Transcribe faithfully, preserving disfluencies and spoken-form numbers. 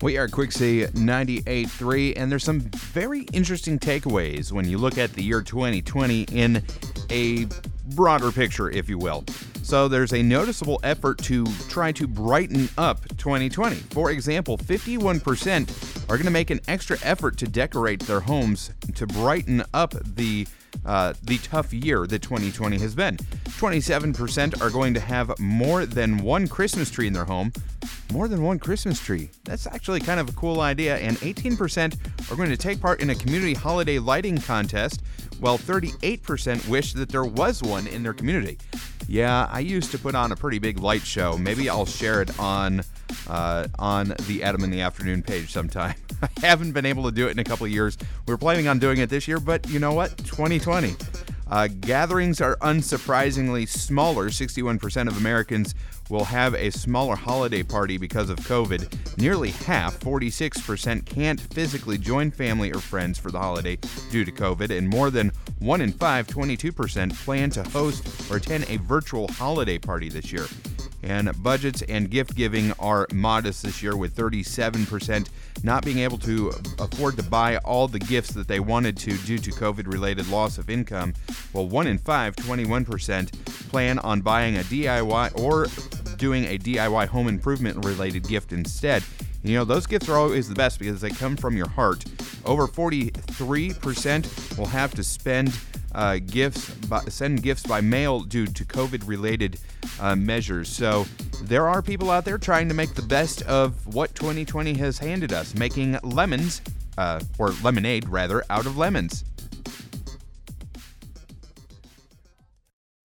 We are Quixie ninety-eight point three, and there's some very interesting takeaways when you look at the year twenty twenty in a broader picture, if you will. So there's a noticeable effort to try to brighten up twenty twenty. For example, fifty-one percent are going to make an extra effort to decorate their homes to brighten up the uh, the tough year that twenty twenty has been. twenty-seven percent are going to have more than one Christmas tree in their home. More than one Christmas tree. That's actually kind of a cool idea. And eighteen percent are going to take part in a community holiday lighting contest, while thirty-eight percent wish that there was one in their community. Yeah, I used to put on a pretty big light show. Maybe I'll share it on uh, on the Adam in the Afternoon page sometime. I haven't been able to do it in a couple of years. We were planning on doing it this year, but you know what? twenty twenty. Uh, gatherings are unsurprisingly smaller. sixty-one percent of Americans will have a smaller holiday party because of COVID. Nearly half, forty-six percent, can't physically join family or friends for the holiday due to COVID, and more than one in five, twenty-two percent, plan to host or attend a virtual holiday party this year. And budgets and gift giving are modest this year, with thirty-seven percent not being able to afford to buy all the gifts that they wanted to due to COVID-related loss of income. Well, one in five, twenty-one percent, plan on buying a D I Y or doing a D I Y home improvement-related gift instead. You know, those gifts are always the best because they come from your heart. Over forty-three percent will have to spend uh, gifts, by, send gifts by mail due to COVID-related uh, measures. So there are people out there trying to make the best of what twenty twenty has handed us, making lemons, uh, or lemonade rather, out of lemons.